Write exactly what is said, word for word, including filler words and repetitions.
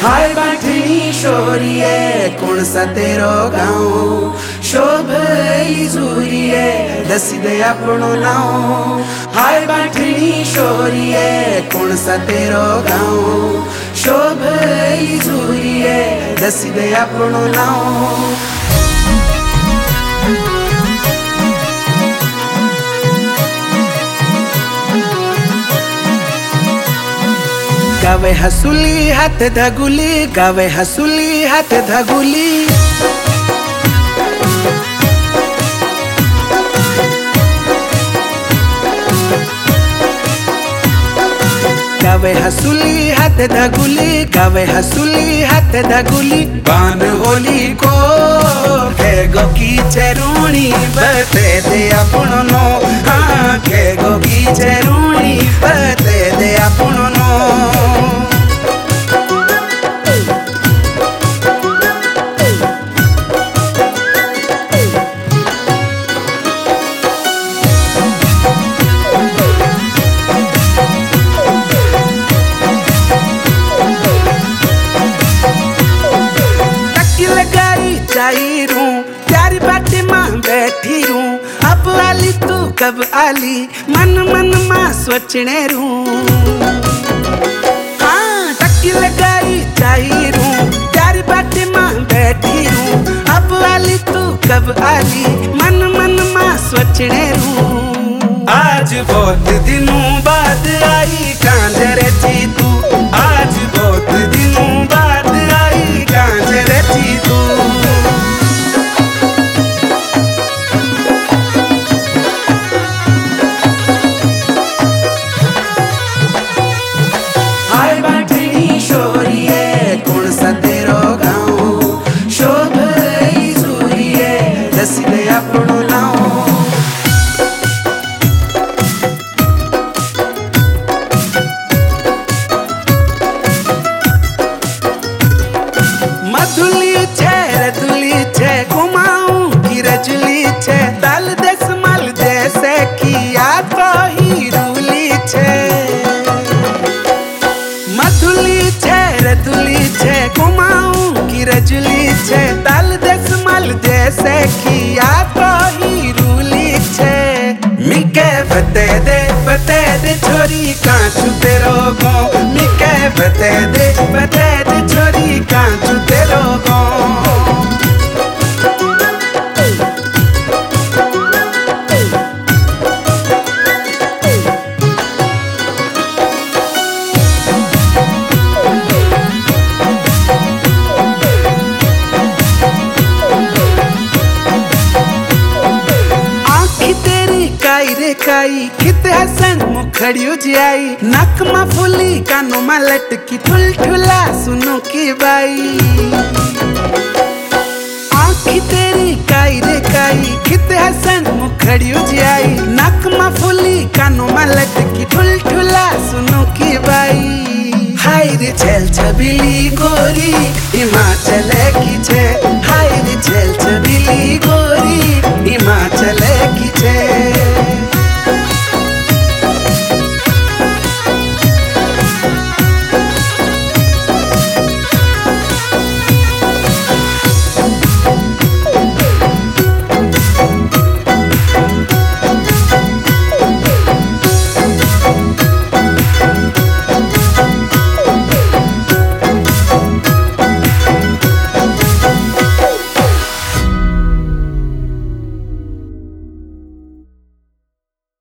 हाय बाठणी शोरिये कौन सा तेरो गाँव शोभली जूरिये दसी दे अपनो नाव। हाय बाठणी शोरिये कौन सा तेरो गाँव शोभली जूरिये दसी दे अपनो नाव। गावे हसुली हाथ धगुली गावे हसुली हाथ धगुली गावे हसुली हाथ धगुली गावे हसुली हाथ धगुली बान होली को खेगो की चेरुणी बते दे अपनो नो। हाँ खेगो की चेरुणी बते दे अपनो नो। प्यारी बाटे माँ बैठी रू अब आली तू कब आली मन मन माँ सोचने रू। हाँ टक्की लगाई चाहिए रू प्यारी बाटे माँ बैठी रू अब आली तू कब आली मन मन माँ सोचने रू। आज बहुत दिनों बाद आई कांजरे जी तू आज बहुत दिनों बाद आई कांजरे जी तू। मधुली छे रजुली छे घुमाऊं की रजुली छे दाल देश मल जैसे किया तो ही रूली छे। मधुली छे रजुली छे घुमाऊं की रजुली छे दाल देश मल जैसे किया तो ही रूली छे। मिके बते दे बते दे छोरी कांचू तेरो गो मिके बते दे बते दे छोरी कांचू तेरो गो। काई कित हसन मुखड़ियो जाई नक मा फुली कानो मा लटकी ठुल ठुला सुनो की बाई। आँखी तेरी काई रे काई कित हसन मुखड़ियो जाई नक मा फुली कानो मा लटकी ठुल ठुला सुनो की बाई। हाय रे छेल छबीली गोरी हिमाचल की छे